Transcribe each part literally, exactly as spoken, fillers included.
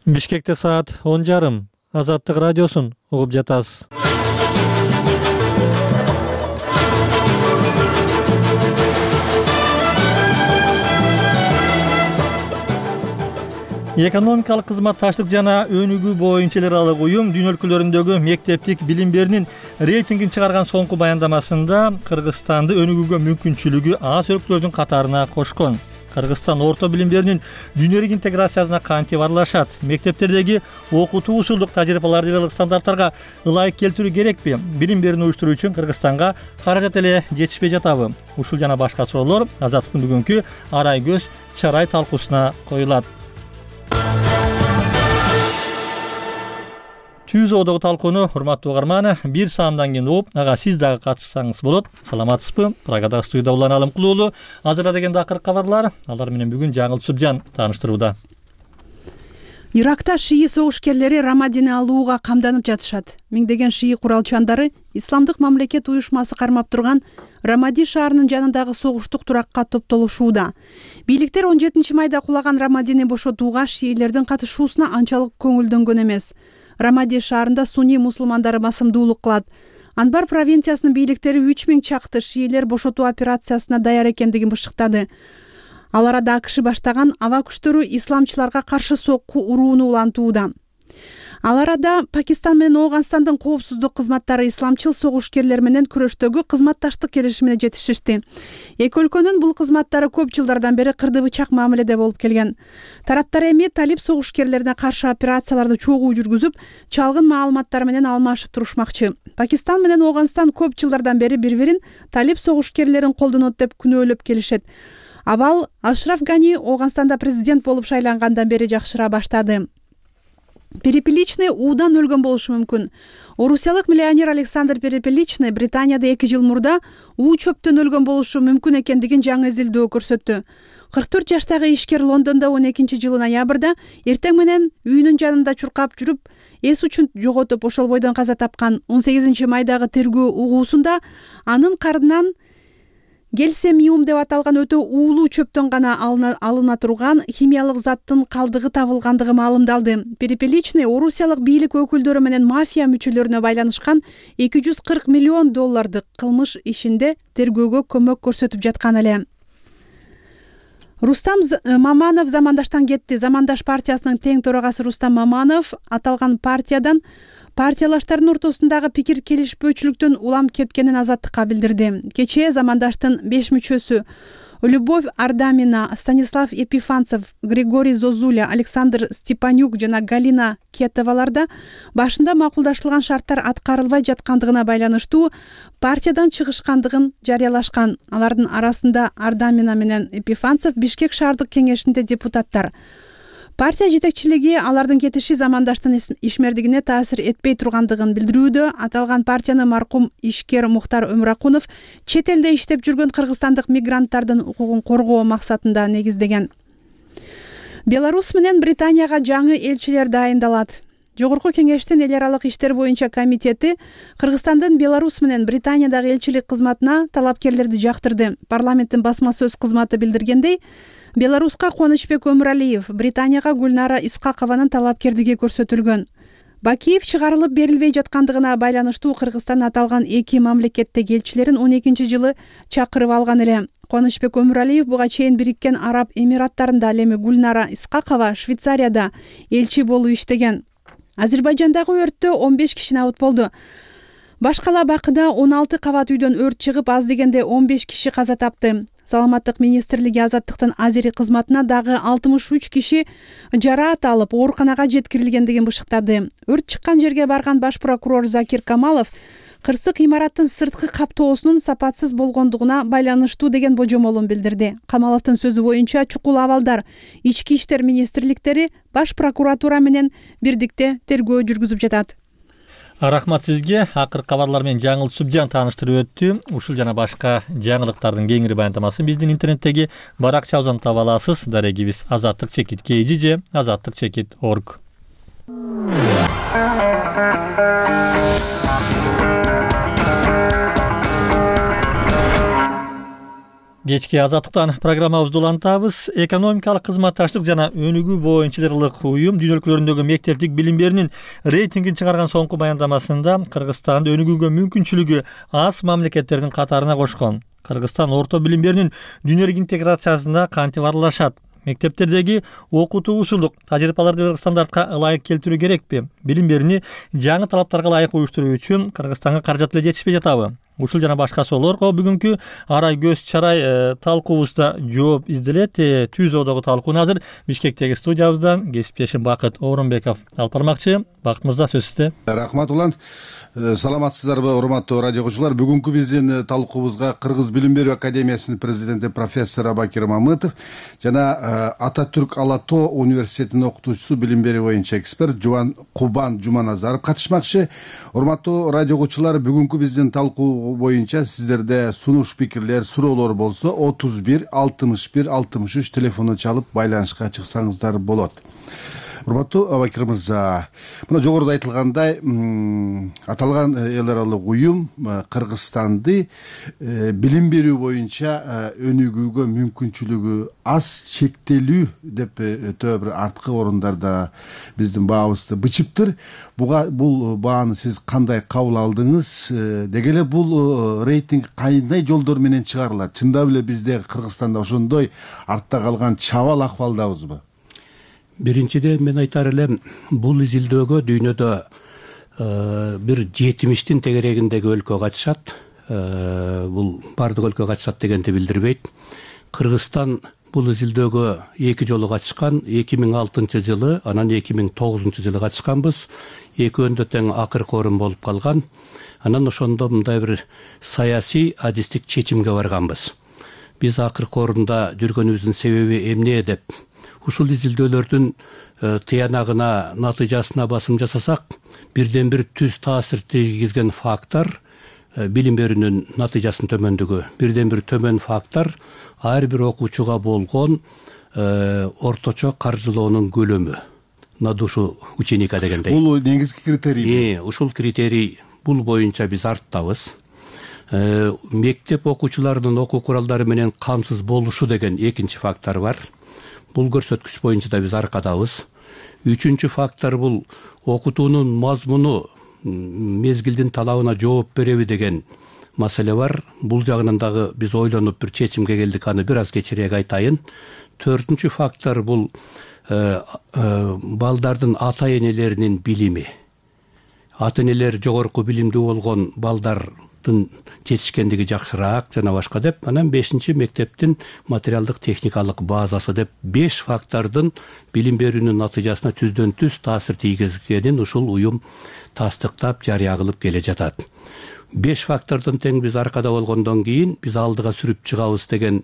Бишкекте саат он жарым. Азаттык радиосун угуп жатасыз. Экономикалык кызматташтык жана өнүгүү боюнча эл аралык уюм дүйнө өлкөлөрүндөгү мектептик билим берүүнүн рейтингин чыгарган соңку баяндамасында Кыргызстанды өнүгүүгө мүмкүнчүлүгү аз өлкөлөрдүн катарына кошкон. Кыргызстан орто билим берүүнүн дүйнөлүк интеграциясына кантип аралашат? Мектептердеги окутуу усулдук тажрыйбаларды элдик стандарттарга ылайык келтирүү керекпи? Билим берүүнү уюштуруу үчүн Кыргызстанга каражат эле жетишпей жатабы? Ушул жана башка суроолор Азаттыктын бүгүнкү арай көз чарай талкуусуна коюлат. Түзөөдөгү талкууну урматтуу угарман бир саамдан кийин угуп, ага сиз дагы катышсаңыз болот. Саламатсызбы? Прагада студияда Улан Алымкулуулу азырда деген акыркы кабарлар. Алар менен бүгүн Жаңыл Субжан тааныштырууда. Иракта шии согушкерлери Рамадини алууга камданып жатышат. Миңдеген шии куралчандары Исламдык мамлекет уюшмасы кармап турган Рамади шаарынын жанындагы согуштук туракка топтолушууда. Бийликтер он жетинчи майда кулаган Рамадини бошотууга шиилердин катышуусуна анчалык көңүлдөнгөн эмес. Рамади шаарында сунни мусулмандары басымдуулук кылат. Анбар провинциясынын бийликтери үч миң чакты шиилер бошотуу операциясына даяр экендигин бышыктады. Ал арада АКШ баштаган аба күчтөрү исламчыларга каршы сокку урууну улантууда. Ал арада Пакистан менен Ооганстандын коопсуздук кызматтары исламчыл согушкерлер менен күрөштөгү кызматташтык келишимине жетишишти. Эки өлкөнүн бул кызматтары көп жылдардан бери кырды бычак мамиледе болуп келген. Тараптар эми талип согушкерлерине каршы операцияларды чогуу жүргүзүп, чалгын маалыматтар менен алмашып турушмакчы. Пакистан менен Ооганстан көп жылдардан бери бири-бирин талип согушкерлерин колдонот деп күнөөлөп келишет. Абал Ашраф Гани Ооганстанда президент болуп шайлангандан бери жакшыра баштады. Перепеличный уудан өлгөн болушу мүмкүн. Орусиялык миллионер Александр Перепеличный Британияда эки жыл мурда уу чөптөн өлгөн болушу мүмкүн экендигин жаңы изилдөө көрсөттү. кырк төрт жаштагы ишкер Лондондо он экинчи жылы ноябрда эртең менен үйүнүн жанында чуркап жүрүп, эс учун жоготуп ошол бойдон каза тапкан. он сегизинчи майдагы тергөө угуусунда анын кардынан гельсемиум деп аталган өтө уулуу чөптөн гана алына турган химиялык заттын калдыгы табылгандыгы маалымдалды. Перепеличный Орусиялык бийлик өкүлдөрү менен мафия мүчөлөрүнө байланышкан эки жүз кырк миллион доллардык кылмыш ишинде тергөөгө көмөк көрсөтүп жаткан эле. Рустам Маманов Замандаштан кетти. Замандаш партиясынын тең төрагасы Рустам Маманов аталган партиядан партиялаштардын ортосундагы пикир келишпөөчүлүктөн улам кеткенин Азаттыкка билдирди. Кечээ Замандаштын беш мүчөсү Любовь Ардамина, Станислав Епифанцев, Григорий Зозуля, Александр Степанюк жана Галина Кетоваларда башында макулдашылган шарттар аткарылбай жаткандыгына байланыштуу партиядан чыгышкандыгын жарыялашкан. Алардын арасында Ардамина менен Епифанцев Бишкек шаардык кеңешинде депутаттар. Партия жетекчилиги алардын кетиши Замандаштын ишмердигине таасир этпей тургандыгын билдирүүдө. Аталган партияны маркум ишкер Мухтар Өмракунов чет элде иштеп жүргөн кыргызстандык мигранттардын укугун коргоо максатында негиздеген. Беларусь менен Британияга жаңы элчилер дайындалат. Жогорку кеңештин эл аралык иштер боюнча комитети Кыргызстандын Беларусь менен Британиядагы элчилик кызматына талапкерлерди жактырды. Парламенттин басма сөз кызматы билдиргендей, Беларуска Кубанычбек Өмүралиев, Британияга Гүлнара Исқақованын талапкердиги көрсөтүлгөн. Бакиев чыгарылып берилбей жаткандыгына байланыштуу Кыргызстан аталган эки мамлекеттеги элчилерин он экинчи жылы чакырып алган эле. Кубанычбек Өмүралиев буга чейин Бириккен Араб Эмираттарында, ал эми Гүлнара Исқақова Швейцарияда элчи болуп иштеген. Азербайжандагы өрттө он беш киши набыт болду. Башкала Бакыда он алты кабат үйдөн өрт чыгып, аз дегенде он беш киши каза тапты. Саламаттык министрлиги Азаттыктын Азери кызматына дагы алтымыш үч киши жараат алып, ооруканага жеткирилгендигин бышыктады. Өрт чыккан жерге барган баш прокурор Закир Камалов кырсык имараттын сырткы каптоосунун сапатсыз болгондугуна байланыштуу деген божомолун билдирди. Камаловдун сөзү боюнча чукул абалдар ички иштер министрликтери баш прокуратура менен бирдикте тергөө жүргүзүп жатат. Рахмат сизге. Акыркы кабарлар менен Жаңыл Субжан тааныштырып өттү. Ушул жана башка жаңылыктардын кеңири баяндамасын биздин интернеттеги баракчабыздан таба аласыз. Дарегибиз азаттык чекит kg же азаттык чекит точка орг. Кечки Азаттыктан программабызды улантабыз. Экономикалык кызматташтык жана өнүгүү боюнчалык уюм дүйнө өлкөлөрүндөгү мектептик билим берүүнүн рейтингин чыгарган соңку баяндамасында Кыргызстанды өнүгүүгө мүмкүнчүлүгү аз мамлекеттердин катарына кошкон. Кыргызстан орто билим берүүнүн дүйнөлүк интеграциясына кантип аралашат? Мектептердеги окутуусулук тажрыйбаларды стандартка ылайык келтирүү керекпи? Билим берүүнү жаңы талаптарга ылайык уюштуруу үчүн Кыргызстанга каражат эле жетишпей жатабы? Ушул жана башка суроолорго бүгүнкү арай көз чарай талкуубузда жооп изделет. Түз одогу талкууну азыр Бишкектеги студиябыздан кесиптешим Бакыт Орунбеков алып бармакчы. Бакыт мырза, сөз сизде. Рахмат улан. Саламатсыздарбы, урматтуу радио окуучулар? Бүгүнкү биздин талкуубузга Кыргыз билим берүү академиясынын президенти профессор Абакир Мамытов жана Ататүрк Ала-Тоо университетинин окутуучусу, билим берүү боюнча эксперт Жубан Кубан Жуманазаров катышмакчы. Урматтуу радио окуучулар, бүгүнкү биздин талкуу боюнча сиздерде сунуш пикирлер, суроолор болсо отуз бир алтымыш бир алтымыш үч телефону чалып байланышка чыксаңыздар болот. Урматтуу Абакир мырза, мына жогоруда айтылгандай, аталган эл аралык уюм Кыргызстанды билим берүү боюнча өнүгүүгө мүмкүнчүлүгү аз, чектелүү деп өтө бир арткы орундарда биздин баабызды бычыптыр. Буга бул бааны сиз кандай кабыл алдыңыз? Деги эле бул рейтинг кандай жолдор менен чыгарылат? Чындап эле бизде Кыргызстанда ошондой артта калган чабал акыбалдабызбы? Биринчиден мен айтар элем, бул изилдөөгө дүйнөдө бир жетимиштин тегерегиндеги өлкө катышат. Бул бардык өлкө катышат дегенди билдирбейт. Кыргызстан бул изилдөөгө эки жолу катышкан. эки миң алтынчы жылы, анан эки миң тогузунчу жылы катышканбыз. Экөөндө тең акыркы орун болуп калган. Анан ошондо мындай бир саясий адистик чечимге барганбыз. Биз акыркы орунда жүргөнүбүздүн себеби эмне деп ушул изилдөөлөрдүн тыянагына, натыйжасына басым жасасак, бирден бир түз таасир тийгизген фактор билим берүүнүн натыйжасынын төмөндүгү. Бирден бир төмөн фактор ар бир окуучуга болгон орточо каржылоонун көлөмү. На душу ученика дегендей. Бул негизги критерий. Ушул критерий, бул боюнча биз арттабыз. Мектеп окуучуларынын окуу куралдары менен камсыз болушу деген экинчи фактор бар. Бул көрсөткүч боюнча да биз аркадабыз. Үчүнчү фактор бул окутуунун мазмуну мезгилдин талабына жооп береби деген маселе бар. Бул жагынан дагы биз ойлонуп бир чечимге келдик, аны бир аз кечирээк айтайын. Төртүнчү фактор бул балдардын ата энелеринин билими. Ата энелер жогорку билимдүү болгон балдардын жетишкендиги жакшыраак жана башка деп. Анан бешинчи мектептин материалдык техникалык базасы деп беш фактордун билим берүүнүн натыйжасына түздөн түз таасир тийгизгенин ушул уюм тастыктап жарыя кылып келе жатат. Беш фактордон тең биз аркада болгондон кийин биз алдыга сүрүп чыгабыз деген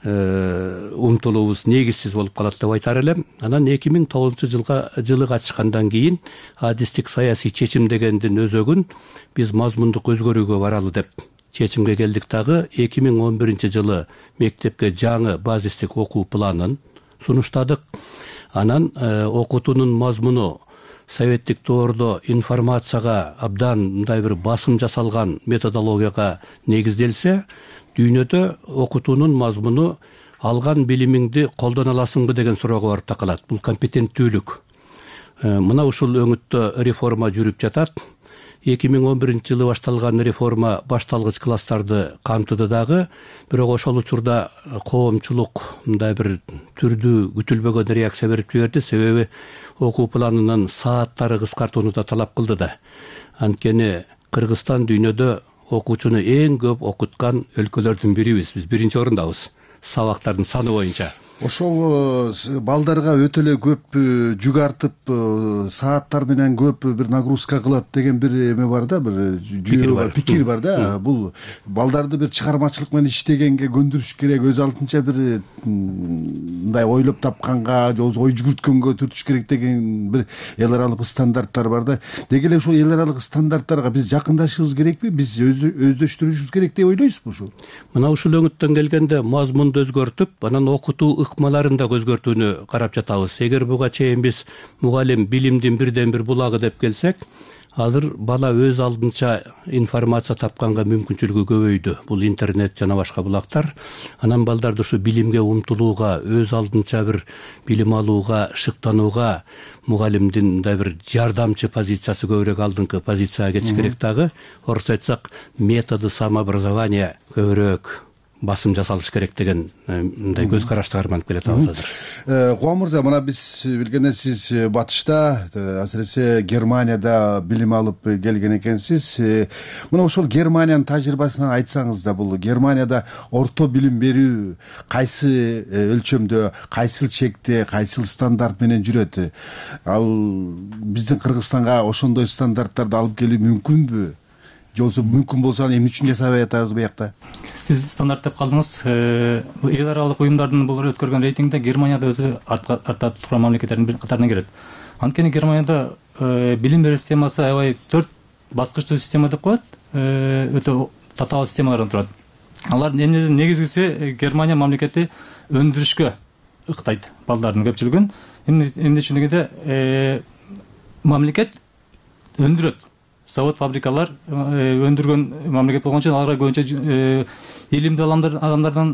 умтулуубуз негизсиз болуп калат деп айтар элем. Анан эки миң тогузунчу жылга жылы катышкандан кийин адистик саясий чечим дегендин өзөгүн биз мазмундук өзгөрүүгө баралы деп чечимге келдик. Дагы эки миң он биринчи жылы мектепке жаңы базистик окуу планын сунуштадык. Анан окутуунун мазмуну советтик доордо информацияга абдан мындай бир басым жасалган методологияга негизделсе, дүйнөдө окутуунун мазмуну алган билимиңди колдоно аласыңбы деген суроого барып такалат. Бул компетенттүүлүк. Мына ушул өңүттө реформа жүрүп жатат. эки миң он биринчи жылы башталган реформа башталгыч класстарды камтыды дагы, бирок ошол учурда коомчулук мындай бир түрдүү күтүлбөгөн реакция берип жиберди. Себеби окуу планынын сааттары кыскартууну да талап кылды да. Анткени Кыргызстан дүйнөдө окуучуну эң көп окуткан өлкөлөрдүн бирибиз. Биз биринчи орундабыз сабактардын саны боюнча. Ошол балдарга өтө эле көп жүк артып, сааттар менен көп бир нагрузка кылат деген бир эме бар да, бир жүйө бар, пикир бар да. Бул балдарды бир чыгармачылык менен иштегенге көндүрүш керек, өз алдынча бир мындай ойлоп тапканга, ой жүгүрткөнгө түртүш керек деген бир эл аралык стандарттар бар да. Деги эле ошол эл аралык стандарттарга биз жакындашыбыз керекпи? Биз өздөштүрүшүбүз керек деп ойлойсузбу ушул? Мына ушул өңүттөн келгенде мазмунду өзгөртүп, анан окутуу ыкмаларын да өзгөртүүнү карап жатабыз. Эгер буга чейин биз мугалим билимдин бирден бир булагы деп келсек, азыр бала өз алдынча информация тапканга мүмкүнчүлүгү көбөйдү. Бул интернет жана башка булактар. Анан балдарды ушу билимге умтулууга, өз алдынча бир билим алууга, шыктанууга мугалимдин мындай бир жардамчы позициясы көбүрөөк алдыңкы позицияга кетиш керек дагы. Орусча айтсак, методы самообразования көбүрөөк басым жасалыш керек деген мындай көз карашты карманып келатабыз азыр. Кубан мырза, мына биз билгенден сиз батышта, асыресе Германияда билим алып келген экенсиз. Мына ошол Германиянын тажрыйбасынан айтсаңыз да, бул Германияда орто билим берүү кайсы өлчөмдө, кайсыл чекте, кайсыл стандарт менен жүрөт? Ал биздин Кыргызстанга ошондой стандарттарды алып келүү мүмкүнбү? Жолсу мүмкүн болсо эмне үчүн жасабай атабыз буякта? Сиз стандарт деп калдыңыз. Эл аралык уюмдардын бул өткөргөн рейтингде Германияда өзү артта турган мамлекеттердин катарына кирет. Анткени Германияда билим берүү системасы аябай төрт баскычтуу система деп коет. Өтө татаал системалардан турат. Алар негизгиси Германия мамлекети өндүрүшкө ыктайт балдардын көпчүлүгүн. Эмне үчүн дегенде мамлекет өндүрөт. Завод, фабрикалар өндүргөн мамлекет болгон үчүн аларга көбүнчө илимдүү адамдардан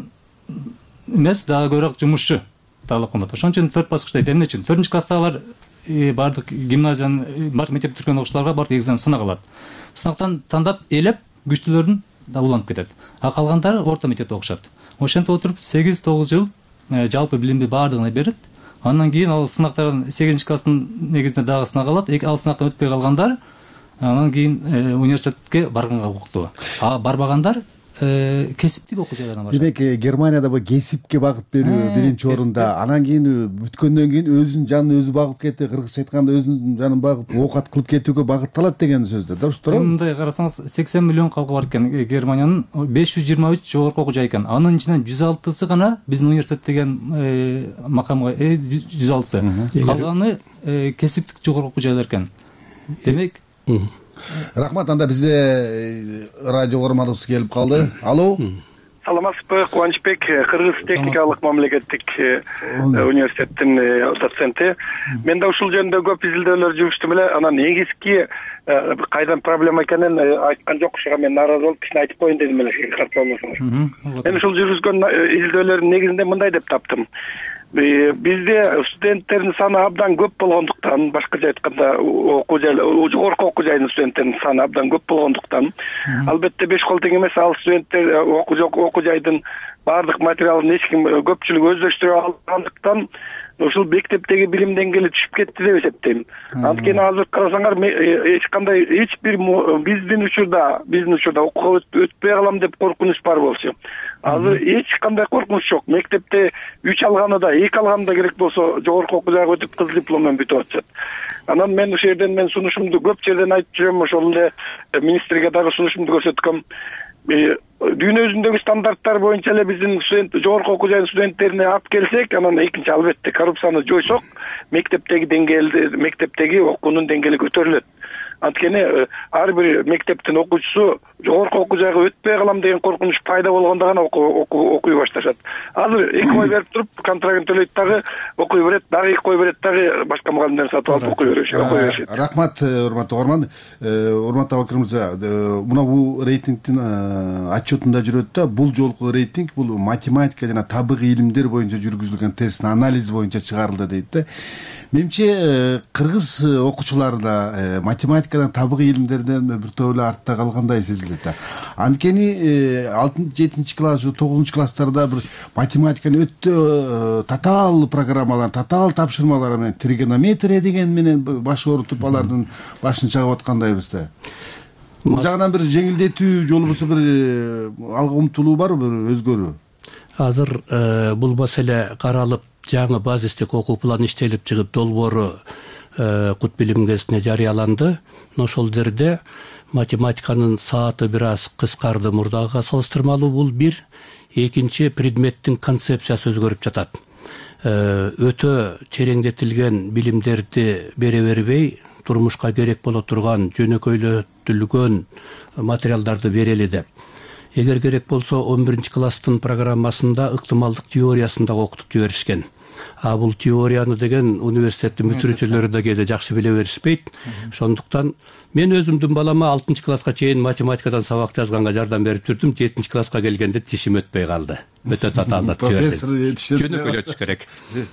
эмес, дагы көбүрөөк жумушчу талап кылынат. Ошон үчүн төрт баскычтайт. Эмне үчүн? төртүнчү класстагылар бардык гимназиянын, бардык мектепти бүткөн окуучуларга бардык экзамен сынак алат. Сынактан тандап элеп күчтүүлөрүн да уланып кетет. А калгандары орто мектепте окушат. Ошентип отуруп сегиз тогуз жыл жалпы билимди бардыгына берет. Андан кийин ал сынактардан сегизинчи класстын негизинде дагы сынак алат. Ал сынактан өтпөй калгандар анан кийин университетке барганга укуктуу. А барбагандар кесиптик окуу жайларына барышат. Демек, Германияда бу кесипке багып берүү биринчи орунда. Анан кийин бүткөндөн кийин өзүнүн жанын өзү багып кетти, кыргызча айтканда өзүнүн жанын багып оокат кылып кетүүгө багытталат деген сөздөр. Дурус туурабы? Мындай карасаңыз, сексен миллион калкы бар экен Германиянын, беш жүз жыйырма үч жогорку окуу жай экен. Анын ичинен жүз алтысы гана биздин университет деген макамга жүз алтысы. Калганы кесиптик жогорку окуу жайлар экен. Демек, рахмат. Анда бизде радио көрөрманыбыз келип калды. Алло. Саламатсызбы, Кубанычбек, Кыргыз техникалык мамлекеттик университеттин доценти. Мен да ушул жөнүндө көп изилдөөлөр жүргүздүм эле. Анан негизги кайдан проблема экенин айткан жок, ушуга мен нааразы болуп кичине айтып коеюн дедим эле, картып болсоңуз. Мен ушул жүргүзгөн изилдөөлөрдүн негизинде мындай деп таптым. Бизде студенттердин саны абдан көп болгондуктан, башкача айтканда окуу жай, жогорку окуу жайдын студенттеринин саны абдан көп болгондуктан, албетте беш кол тең эмес, ал студенттер окуу жайдын баардык материалын эч ким көпчүлүк өздөштүрө алгандыктан ушул мектептеги билим деңгээли түшүп кетти деп эсептейм. Анткени азыр карасаңар, эч кандай эч бир биздин учурда, биздин учурда окууга өтпөй калам деп коркунуч бар болчу. Азыр эч кандай коркунуч жок. Мектепте үч алганы да, эки алганы да керек болсо жогорку окуу жайга өтүп кыз диплом менен бүтүп атышат. Анан мен ушул жерден мен сунушумду көп жерден айтып жүрөм, ошол эле министрге дагы сунушумду көрсөткөм. Дүйнө жүзүндөгү стандарттар боюнча эле биздин студент жогорку окуу жайдын студенттерине алып келсек, анан экинчи албетте коррупцияны жойсок, мектептеги деңгээлди, мектептеги окуунун деңгээли көтөрүлөт. Анткени ар бир мектептин окуучусу жогорку окуу жайга өтпөй калам деген коркунуч пайда болгондо гана окуй башташат. Азыр эки ой берип туруп, контрактын төлөйт дагы окуй берет, дагы эки ой берет дагы башка мугалимдерди сатып алып окуй беришет. Рахмат, урматтуу угарман. Урматтуу Абакир мырза, мына бул рейтингдин отчетунда жүрөт да, бул жолку рейтинг бул математика жана табигый илимдер боюнча жүргүзүлгөн тесттин анализи боюнча чыгарылды дейт да. Менимче кыргыз окуучулары да математикадан, табигый илимдерден бир топ эле артта калгандай сезилет да. Анткени алтынчы, жетинчи класс, тогузунчу класстарда бир математиканы өтө татаал программалар, татаал тапшырмалар менен тригонометрия деген менен баш оорутуп алардын башын чагып аткандайбыз да. Бул жагынан бир жеңилдетүү же болбосо бир алга умтулуу барбы, бир өзгөрүү? Азыр бул маселе каралып, жаңы базистик окуу планы иштелип чыгып, долбоору Кут билим гезитине жарыяланды. Ошол жерде математиканын сааты бир аз кыскарды мурдагыга салыштырмалуу, бул бир. Экинчи, предметтин концепциясы өзгөрүп жатат. Өтө тереңдетилген билимдерди бере бербей, турмушка керек боло турган жөнөкөйлөтүлгөн материалдарды берели деп. Эгер керек болсо он биринчи класстын программасында ыктымалдык теориясын да окутуп жиберишкен. а бул теорияны деген университеттин бүтүрүүчүлөрү да кээде жакшы биле беришпейт. Ошондуктан мен өзүмдүн балама алтынчы класска чейин математикадан сабак жазганга жардам берип жүрдүм. жетинчи класска келгенде тишим өтпөй калды. Өтө татаалдап профессор жетишет. Жөнөкөйлөтүш керек.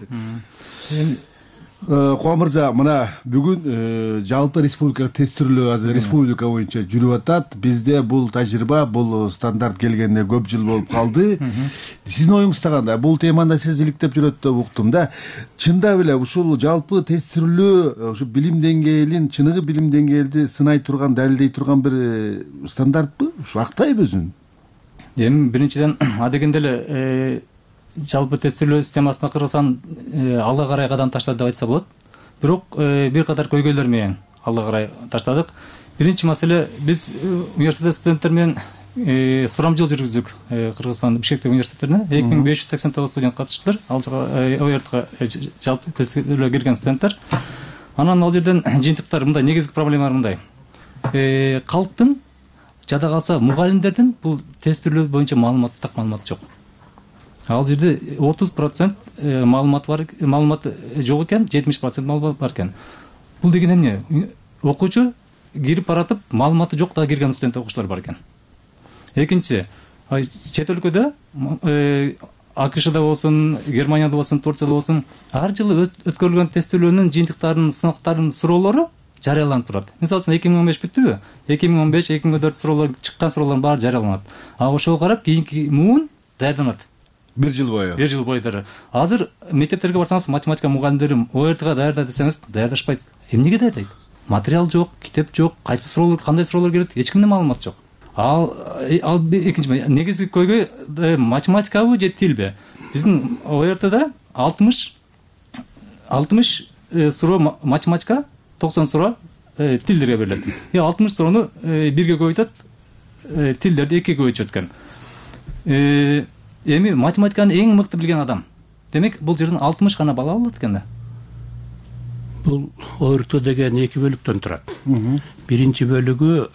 Кубан мырза, мына бүгүн жалпы республикалык тестирлөө азыр республика боюнча жүрүп атат. Бизде бул тажрыйба, бул стандарт келгенде көп жыл болуп калды. Сиздин оюңузда кандай? Бул темада сиз иликтеп жүрөт деп уктум да. Чында беле ушул жалпы тестирлөө ушу билим деңгээлин, чыныгы билим деңгээлди сынай турган, далилдей турган бир стандартпы? Ушу актайбы өзүн? Эми биринчиден адегенде эле жалпы тестирлөө системасына Кыргызстан алга карай кадам таштады деп айтса болот. Бирок бир катар көйгөйлөр менен алга карай таштадык. Биринчи маселе, биз университет студенттер менен сурамжыл жүргүздүк Кыргызстан Бишкектеги университеттерине. эки миң беш жүз сексен тогуз студент катыштылар. Ал о эр тга жалпы тестирлөө кирген студенттер. Анан ал жерден жыйынтыктар мындай, негизги проблемалар мындай. Калктын жада калса мугалимдердин бул тестирлөө боюнча маалымат, так маалымат жок. Ал жерде отуз процент маалымат бар, маалымат жок экен, жетимиш процент маалымат бар экен. Бул деген эмне? Окуучу кирип баратып, маалыматы жок да кирген студент окуучулар бар экен. Экинчи, чет өлкөдө АКШда болсун, Германияда болсун, Турцияда болсун, ар жылы өткөрүлгөн тестирлөөнүн жыйынтыктарынын, сынактарынын суроолору жарыяланып турат. Мисалы үчүн эки миң он беш бүттүбү? эки миң он беш эки миң он төрт суроолор чыккан суроолордун баары жарыяланат. А ошого карап кийинки муун даярданат. Бир жыл бою. Бир жыл бою дары. Азыр мектептерге барсаңыз, математика мугалимдери о эр тга даярда десеңиз, даярдашпайт. Эмнеге даярдайт? Материал жок, китеп жок, кайсы суроолор, кандай суроолор келет, эч кимде маалымат жок. Ал ал экинчи негизги көйгөй математикабы же тилби? Биздин о эр тда алтымыш суроо математика, токсон суроо тилдерге берилет. И алтымыш суроону бирге көбөйтөт, тилдерди экиге көбөйтүшөт экен. Эми математиканы эң мыкты билген адам. Демек, бул жерден алтымыш гана бала болот экен да. Бул о эр тэ деген эки бөлүктөн турат. Биринчи бөлүгү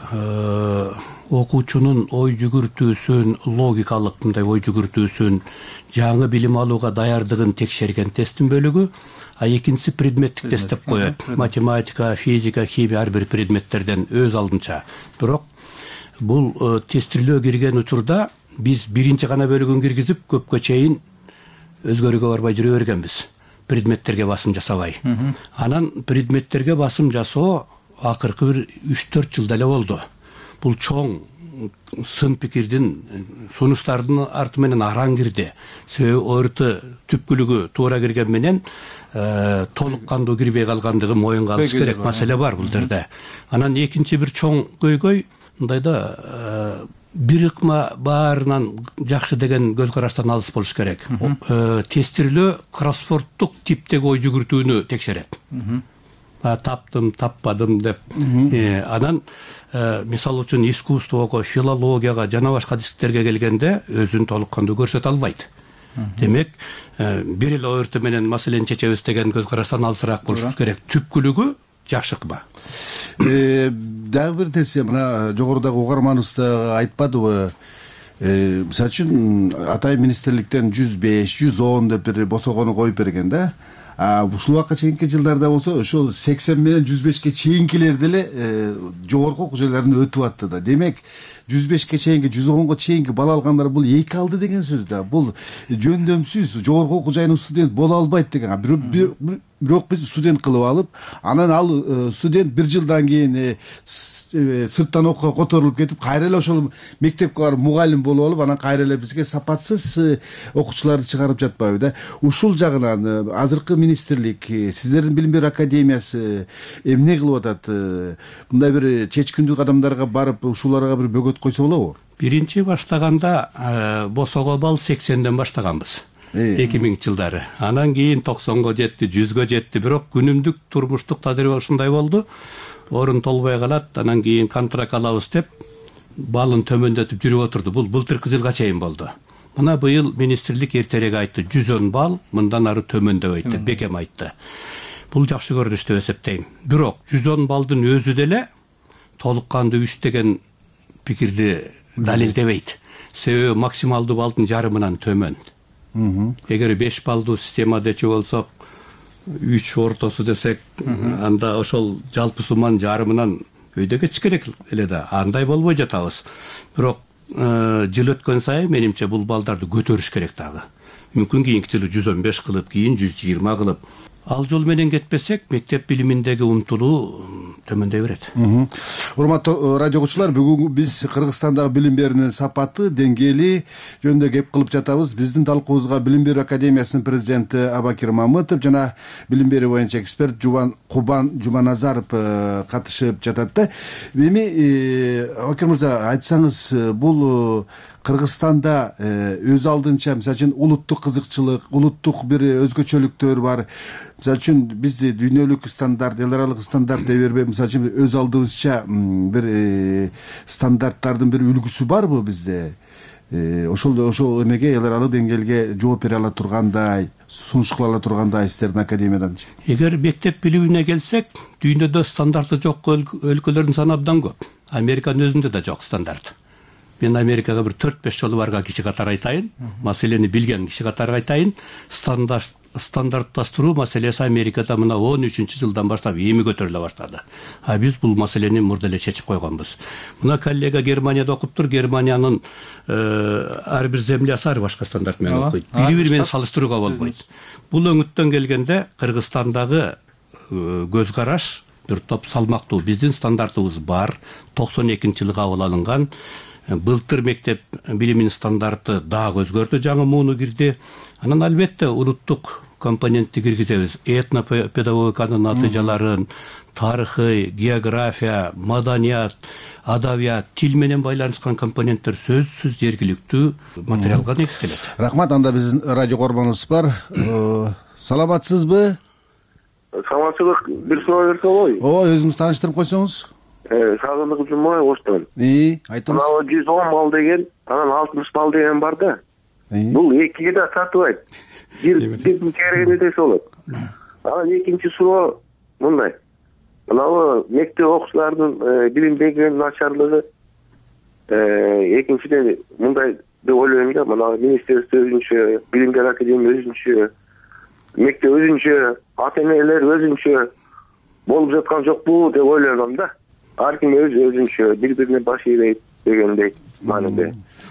окуучунун ой жүгүртүүсүн, логикалык мындай ой жүгүртүүсүн, жаңы билим алууга даярдыгын текшерген тесттин бөлүгү, а экинчиси предметтик тест деп коет. Математика, физика, химия ар бир предметтерден өз алдынча. Бирок бул тестирлөө кирген учурда биз биринчи гана бөлүгүн киргизип, көпкө чейин өзгөрүүгө барбай жүрө бергенбиз. Предметтерге басым жасабай. Анан предметтерге басым жасоо акыркы бир үч төрт жылда эле болду. Бул чоң сын пикирдин сунуштардын арты менен араң кирди. Себеби о эр тэ түпкүлүгү туура кирген менен толук кандуу кирбей калгандыгы моюнга алыш керек маселе бар бул жерде. Анан экинчи бир чоң көйгөй мындайда бир ыкма баарынан жакшы деген көз караштан алыс болуш керек. Тестирлөө кроссвордтук типтеги ой жүгүртүүнү текшерет. Таптым, таппадым деп. Анан мисалы үчүн искусствого, филологияга жана башка дисциплиналарга келгенде өзүн толук кандуу көрсөтө албайт. Демек, бир эле о эр тэ менен маселени чечебиз деген көз караштан алысыраак болуш керек. Түпкүлүгү жакшы ыкма. Дагы бир нерсе, мына жогорудагы угарманыбыз да айтпадыбы? Мисалы үчүн Атай министрликтен жүз беш, жүз он деп бир босогону коюп берген да. Ушул убакка чейинки жылдарда болсо, ошол сексен менен жүз бешке чейинкилер деле жогорку окуу жайларынан өтүп атты да. Демек, жүз бешке чейинки, жүз онго чейинки бала алгандар бул эки алды деген сөз да. Бул жөндөмсүз жогорку окуу жайынын студент боло албайт деген. Бирок биз студент кылып алып, анан ал студент бир жылдан кийин сырттан окууга которулуп кетип, кайра эле ошол мектепке барып мугалим болуп алып, анан кайра эле бизге сапатсыз окуучуларды чыгарып жатпайбы да. Ушул жагынан азыркы министрлик, сиздердин билим берүү академиясы эмне кылып атат? Мындай бир чечкиндүү кадамдарга барып, ушуларга бир бөгөт койсо болобу? Биринчи баштаганда босого балл сексенден баштаганбыз. эки миңинчи жылдары. Анан кийин токсонго жетти, жүзгө жетти. Бирок күнүмдүк турмуштук тажрыйба ушундай болду. Орун толбой калат, анан кийин контракт алабыз деп балын төмөндөтүп жүрүп отурду. Бул былтыркы жылга чейин болду. Мына быйыл министрлик эртерээк айтты, жүз он балл мындан ары төмөндөбөйт деп бекем айтты. Бул жакшы көрүнүш деп эсептейм. Бирок жүз он балдын өзү деле толук кандуу үч деген пикирди далилдебейт. Себеби максималдуу балдын жарымынан төмөн. эгер беш баллдуу система дечи болсок, үч ортосу десек, анда ошол жалпы сумманын жарымынан өйдө кетиш керек эле да. Андай болбой жатабыз. Бирок жыл өткөн сайын менимче бул балдарды көтөрүш керек дагы. Мүмкүн кийинки жылы жүз он беш кылып, кийин жүз жыйырма кылып. Ал жол менен кетпесек, мектеп билиминдеги умтулуу төмөндөй берет. Урматтуу радио угуучулар, бүгүн биз Кыргызстандагы билим берүүнүн сапаты, деңгээли жөнүндө кеп кылып жатабыз. Биздин талкуубузга Билим берүү академиясынын президенти Абакир Мамытов жана билим берүү боюнча эксперт Жубан Кубан Жуманазаров катышып жатат да. Эми Абакир мырза, айтсаңыз, бул Кыргызстанда өз алдынча, мисалы үчүн, улуттук кызыкчылык, улуттук бир өзгөчөлүктөр бар. Мисалы үчүн, биз дүйнөлүк стандарт, эл аралык стандарт деп бербей, мисалы үчүн, өз алдыбызча бир стандарттардын бир үлгүсү барбы бизде? Ошол ошол эмеге, эл аралык деңгээлге жооп бере ала тургандай, сунуш кыла ала тургандай сиздердин академиядан? Эгер мектеп билимине келсек, дүйнөдө стандарты жок өлкөлөрдүн саны абдан көп. Американын өзүндө да жок стандарт. Мен Америкага бир төрт беш жолу барган киши катары айтайын, маселени билген киши катары айтайын, стандартташтыруу маселеси Америкада мына он үчүнчү жылдан баштап эми көтөрүлө баштады. А биз бул маселени мурда эле чечип койгонбуз. Мына коллега Германияда окуптур, Германиянын ар бир землясы ар башка стандарт менен окуйт. Бири-бири менен салыштырууга болбойт. Бул өңүттөн келгенде Кыргызстандагы көз караш бир топ салмактуу. Биздин стандартыбыз бар, токсон экинчи жылы кабыл алынган. Былтыр мектеп билиминин стандарты дагы өзгөрдү, жаңы мууну кирди. Анан албетте улуттук компонентти киргизебиз. Этнопедагогиканын натыйжаларын, тарыхый, география, маданият, адабият, тил менен байланышкан компоненттер сөзсүз жергиликтүү материалга негизделет. Рахмат, анда биздин радио корбонубуз бар. Саламатсызбы? Саламатсыздык, бир суроо берсе болобу? Ооба, өзүңүз тааныштырып койсоңуз. Сагындык Жумабай Оштон. И, айтыңыз. Мына жүз он балл деген, анан алтымыш балл деген бар да. Бул экиге да татыбайт. Бир бирдин керегине десе болот. Анан экинчи суроо мындай. Мына мектеп окуучуларынын билим деңгээлинин начарлыгы, экинчиден мындай деп ойлойм да, мына министрликте өзүнчө, билим берүү академия өзүнчө, мектеп өзүнчө, ата-энелер өзүнчө болуп жаткан жокпу деп ойлойм да. Ар ким өз өзүнчө бири-бирине баш ийбейт дегендей мааниде.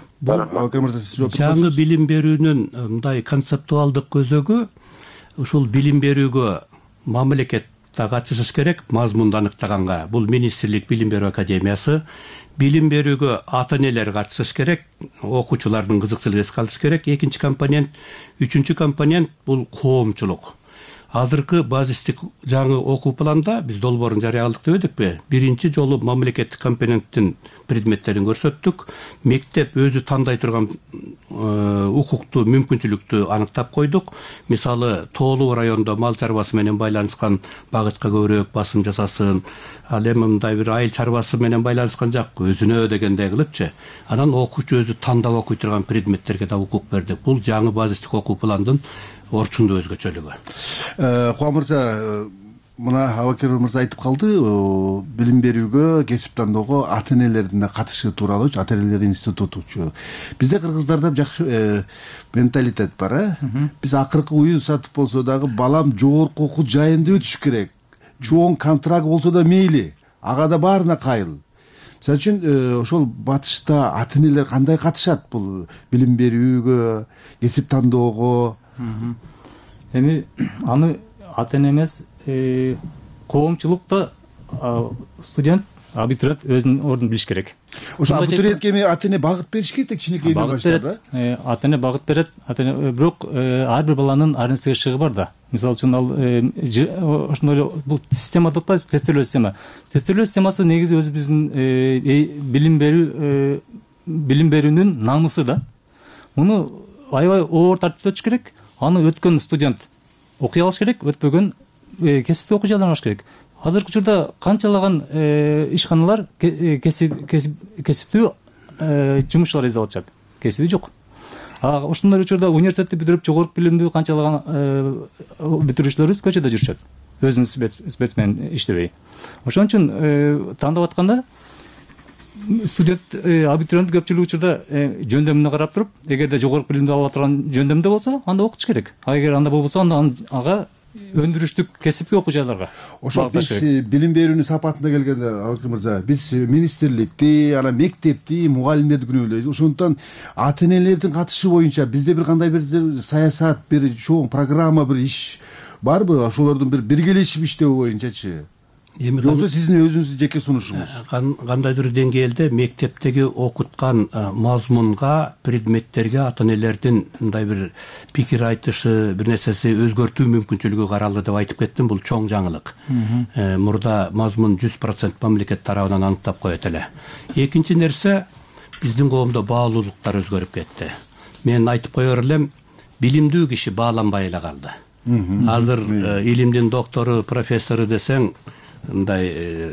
Жаңы билим берүүнүн мындай концептуалдык көзөгү ушул билим берүүгө мамлекет да катышыш керек, мазмунду аныктаганга. Бул министрлик билим берүү академиясы. Билим берүүгө ата-энелер катышыш керек, окуучулардын кызыкчылыгы эске алыш керек. Экинчи компонент, үчүнчү компонент бул коомчулук. Азыркы базистик жаңы окуу планда биз долбоорун жарыяладык дебедикпи? Биринчи жолу мамлекеттик компоненттин предметтерин көрсөттүк. Мектеп өзү тандай турган укуктуу мүмкүнчүлүктү аныктап койдук. Мисалы, тоолуу райондо мал чарбасы менен байланышкан багытка көбүрөөк басым жасасын. Ал эми мындай бир айыл чарбасы менен байланышкан жак өзүнө дегендей кылыпчы. Анан окуучу өзү тандап окуй турган предметтерге да укук бердик. Бул жаңы базистик окуу пландын орчундуу өзгөчөлүгү. Куа мырза, мына Абакир мырза айтып калды, билим берүүгө, кесип тандоого ата-энелердин да катышы тууралуучу, ата-энелер институтучу. Бизде кыргыздарда жакшы менталитет бар, э? Биз акыркы уюн сатып болсо дагы балам жогорку окуу жайында өтүш керек. Чоң контракт болсо да мейли, ага да баарына кайыл. Мисалы үчүн, ошол батышта ата-энелер кандай катышат бул билим берүүгө, кесип тандоого? Эми аны ата-эне эмес, коомчулукта студент, абитуриент өзүнүн ордун билиш керек. Ошо абитуриентке эми ата-эне багыт бериш керек, кичинекейден баштап, э? Ата-эне багыт берет, ата-эне бирок ар бир баланын ар нерсеге шыгы бар да. Мисалы үчүн ал ошондой бул система деп атпайбыз, тестелөө система. Тестелөө системасы негизи өзү биздин билим берүү билим берүүнүн намысы да. Муну аябай оор тартипте өтүш керек. Аны өткөн студент окуй алыш керек, өтпөгөн кесипти окуй алыш керек. Азыркы учурда канчалаган ишканалар кесиптүү жумушчулар издеп атышат. Кесиби жок. Ошондой учурда университетти бүтүрүп жогорку билимдүү канчалаган бүтүрүүчүлөрүбүз көчөдө жүрүшөт. Өзүнүн спец менен иштебей. Ошон үчүн тандап атканда студент абитуриент көпчүлүк учурда жөндөмүнө карап туруп, эгерде жогорку билимди ала турган жөндөмдө болсо, анда окутуш керек. А эгер анда болбосо, анда ага өндүрүштүк кесипти окуу жайларга. Ошо биз билим берүүнүн сапатына келгенде, Абакир мырза, биз министрликти, ана мектепти, мугалимдерди күнөөлөйбүз. Ошондуктан ата энелердин катышы боюнча бизде бир кандай бир саясат, бир чоң программа, бир иш барбы? Ошолордун бир биргелешип иштөө боюнчачы? Эми болсо сиздин өзүңүздүн жеке сунушуңуз. Кандайдыр деңгээлде мектептеги окуткан мазмунга, предметтерге ата энелердин мындай бир пикир айтышы, бир нерсеси өзгөртүү мүмкүнчүлүгү каралды деп айтып кеттим. Бул чоң жаңылык. Мурда мазмун жүз процент мамлекет тарабынан аныктап коет эле. Экинчи нерсе, биздин коомдо баалуулуктар өзгөрүп кетти. Мен айтып коер элем, билимдүү киши бааланбай эле калды. Азыр илимдин доктору, профессору десең, мындай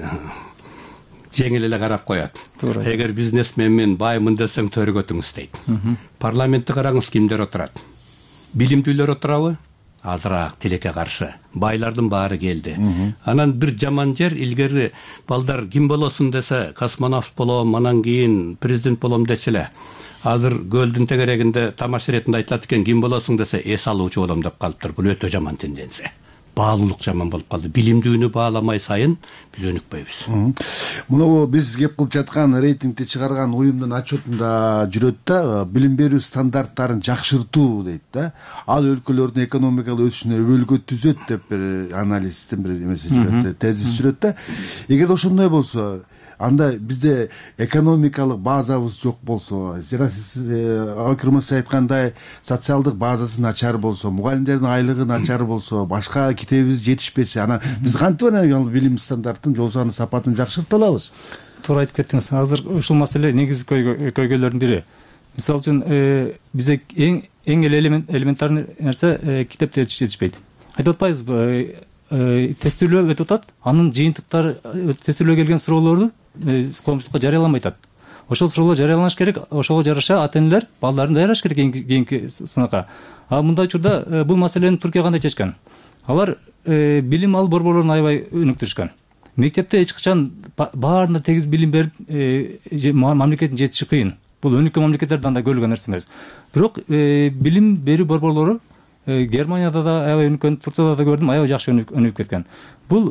жеңил эле карап коет. Эгер бизнесменмен баймын десең төрөгөтүңүз дейт. Парламентти караңыз, кимдер отурат? Билимдүүлөр отурабы? Азыраак, тилекке каршы. Байлардын баары келди. Анан бир жаман жер, илгери балдар ким болосуң десе, космонавт болом, анан кийин президент болом дечи эле. Азыр көлдүн тегерегинде тамаш иретинде айтылат экен, ким болосуң десе, эс алуучу болом деп калыптыр. Бул өтө жаман тенденция. Баалуулук жаман болуп калды. Билимдүүнү бааламай сайын биз өнүкпөйбүз. Мына биз кеп кылып жаткан рейтингди чыгарган уюмдун отчетунда жүрөт да, билим берүү стандарттарын жакшыртуу дейт да. Ал өлкөлөрдүн экономикалык өсүшүнө өбөлгө түзөт деп бир аналисттин бир эмеси жүрөт, тезис жүрөт да. Эгерде ошондой болсо, анда бизде экономикалык базабыз жок болсо, жана сиз Абакир мырза айткандай социалдык базасы начар болсо, мугалимдердин айлыгы начар болсо, башка китебибиз жетишпесе, анан биз кантип анан билим стандартын, жол саны сапатын жакшырта алабыз? Туура айтып кеттиңиз. Азыр ушул маселе негизги көйгөйлөрдүн бири. Мисалы үчүн, бизде эң эң эле элементарный нерсе китепти жетишпейт. Айтып атпайбызбы? Тестилөө өтүп атат, анын жыйынтыктары, тестилөө келген суроолорду коомчулукка жарыяламай атат. Ошол суроолор жарыяланыш керек, ошого жараша ата энелер балдарын даярдаш керек кийинки сынакка. А мындай учурда бул маселени Түркия кандай чечкен? Алар билим алуу борборлорун аябай өнүктүрүшкөн. Мектепте эч качан баарына тегиз билим берип, мамлекеттин жетиши кыйын. Бул өнүккөн мамлекеттерде андай көрүлгөн нерсе эмес. Бирок билим берүү борборлору Германияда да аябай өнүккөн, Турцияда да көрдүм, аябай жакшы өнүгүп кеткен. Бул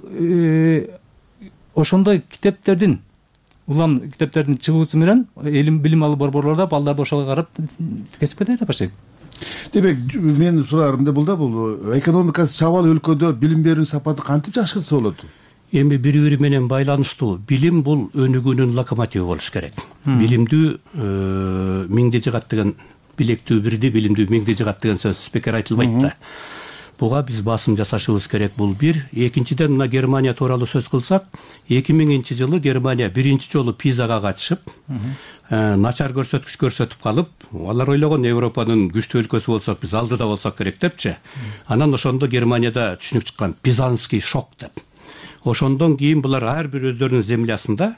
ошондой китептердин, улам китептердин чыгуусу менен элим билим алуу борборлордо балдарды ошого карап кесипке даярдап баштайт. Демек, менин суроорум да бул да, бул экономикасы чабал өлкөдө билим берүүнүн сапаты кантип жакшыртса болот? Эми бири-бири менен байланыштуу. Билим бул өнүгүүнүн локомотиви болуш керек. Билимдүү миңди жыгат деген, билектүү бирди, билимдүү миңди жыгат деген сөз спикер айтылбайт да. Буга биз басым жасашыбыз керек, бул бир. Экинчиден, мына Германия тууралуу сөз кылсак, эки миңинчи жылы Германия биринчи жолу пизага катышып, начар көрсөткүч көрсөтүп калып, алар ойлогон Европанын күчтүү өлкөсү болсок, биз алдыда болсок керек депчи. Анан ошондо Германияда түшүнүк чыккан, Пизанский шок деп. Ошондон кийин булар ар бир өздөрүнүн землясында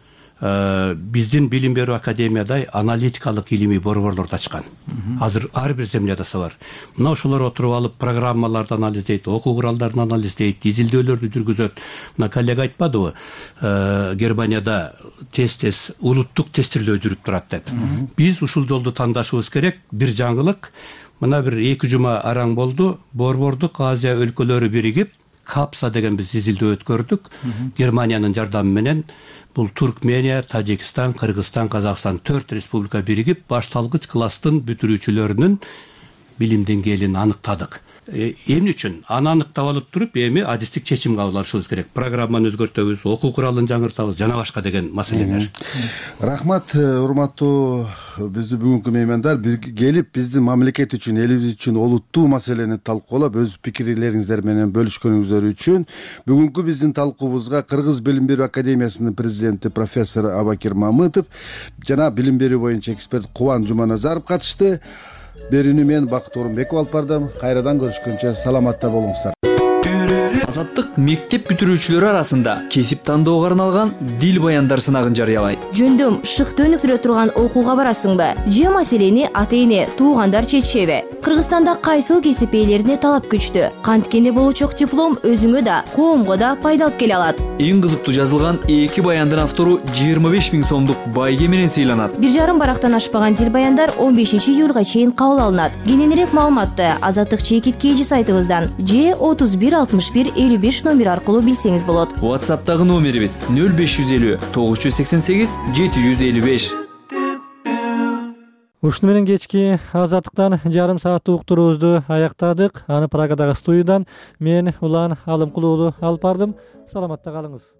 биздин билим берүү академиядай аналитикалык илимий борборлорду ачкан. Азыр ар бир земляда бар. Мына ошолор отуруп алып программаларды анализдейт, окуу куралдарын анализдейт, изилдөөлөрдү жүргүзөт. Мына коллега айтпадыбы, Германияда тез-тез улуттук тестирлөө жүрүп турат деп. Биз ушул жолду тандашыбыз керек. Бир жаңылык, мына бир эки жума араң болду, Борбордук Азия өлкөлөрү биригип Капса деген биз изилдөө өткөрдүк. Германиянын жардамы менен бул Туркмения, Тажикстан, Кыргызстан, Казакстан төрт республика биригип башталгыч класстын бүтүрүүчүлөрүнүн билим деңгээлин аныктадык. Эмне үчүн? Аны аныктап алып туруп, эми адистик чечим кабыл алышыбыз керек. Программаны өзгөртөбүз, окуу куралын жаңыртабыз, жана башка деген маселелер. Рахмат, урматтуу биздин бүгүнкү меймандар, келип биздин мамлекет үчүн, элибиз үчүн олуттуу маселени талкуулап, өз пикирлериңиздер менен бөлүшкөнүңүздөр үчүн. Бүгүнкү биздин талкуубузга Кыргыз билим берүү академиясынын президенти профессор Абакир Мамытов жана билим берүү боюнча эксперт Кубан Жуманазаров катышты. Берүүнү мен Бакыт Орунбеков алып бардым. Кайрадан көрүшкөнчө саламатта болуңуздар. Азаттык мектеп бүтүрүүчүлөрү арасында кесип тандоого арналган дил баяндар сынагын жарыялайт. Жөндөм шыкты өнүктүрө турган окууга барасыңбы? Же маселени ата-эне, туугандар чечишеби? Кыргызстанда кайсыл кесип ээлерине талап күчтүү? Канткенде болучок диплом өзүңө да, коомго да пайда алып келе алат. Эң кызыктуу жазылган эки баяндын автору жыйырма беш миң сомдук байге менен сыйланат. Бир жарым барактан ашпаган дил баяндар он бешинчи июлга чейин кабыл алынат. Кененирээк маалыматты Азаттык чекит кейжи сайтыбыздан же отуз бир алтымыш бир элүү беш номер аркылуу билсеңиз болот. WhatsApp'тагы номерибиз нөл беш жүз элүү тогуз жүз сексен сегиз жети жүз элүү беш. Ушуну менен кечки Азаттыктан жарым сааттык уктуруубузду аяктадык. Аны Прагадагы студиядан мен Улан Алымкулуу алып бардым. Саламатта калыңыз.